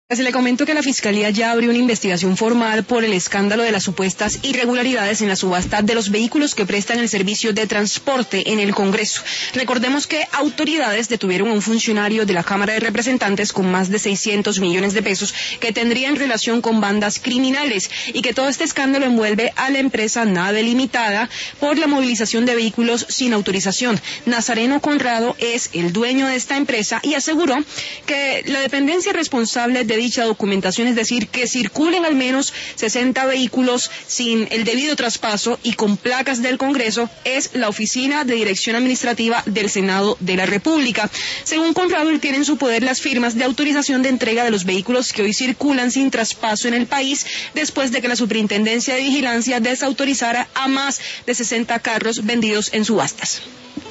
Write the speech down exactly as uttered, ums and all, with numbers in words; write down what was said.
Se le comentó que la Fiscalía ya abrió una investigación formal por el escándalo de las supuestas irregularidades en la subasta de los vehículos que prestan el servicio de transporte en el Congreso. Recordemos que autoridades detuvieron a un funcionario de la Cámara de Representantes con más de seiscientos millones de pesos que tendrían relación con bandas criminales y que todo este escándalo envuelve a la empresa Nave Limitada por la movilización de vehículos sin autorización. Nazareno Conrado es el dueño de esta empresa y aseguró que la dependencia responsable de dicha documentación, es decir, que circulen al menos sesenta vehículos sin el debido traspaso y con placas del Congreso, es la Oficina de Dirección Administrativa del Senado de la República. Según Conrado, él tiene en su poder las firmas de autorización de entrega de los vehículos que hoy circulan sin traspaso en el país, después de que la Superintendencia de Vigilancia desautorizara a más de sesenta carros vendidos en subastas.